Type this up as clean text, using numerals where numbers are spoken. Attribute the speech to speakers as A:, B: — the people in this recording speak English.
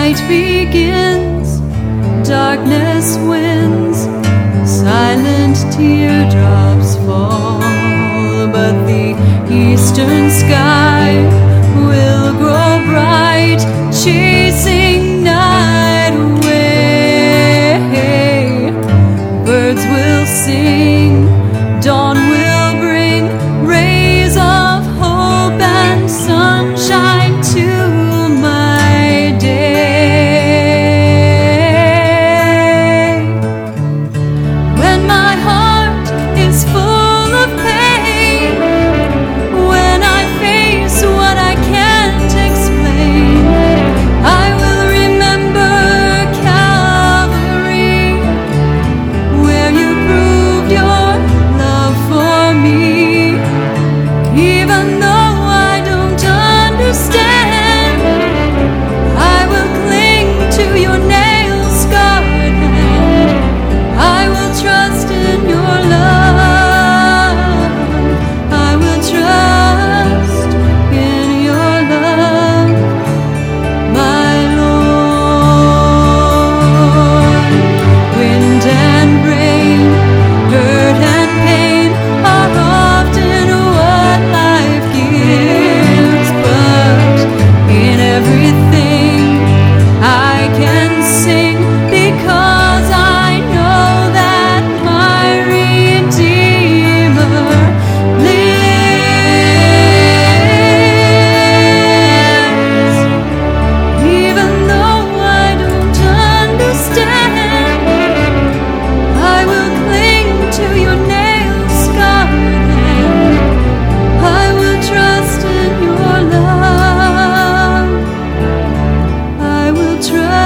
A: night begins, darkness wins, silent teardrops fall, but the eastern sky will grow bright, chasing night away. Birds will sing, dawn will bring rays of hope and sunshine to my day. When my heart is full of pain, when I face what I can't explain, I will remember Calvary, where you proved your love for me. Even though I don't understand, I will cling to your nail-scarred hand. I will trust in your love. I will trust in your love, my Lord. Wind and rain, hurt and pain are often what life gives, but in everything I can sing, because I know that my Redeemer lives. Even though I don't understand, I will cling to your nail-scarred hand. I will trust in your love. I will trust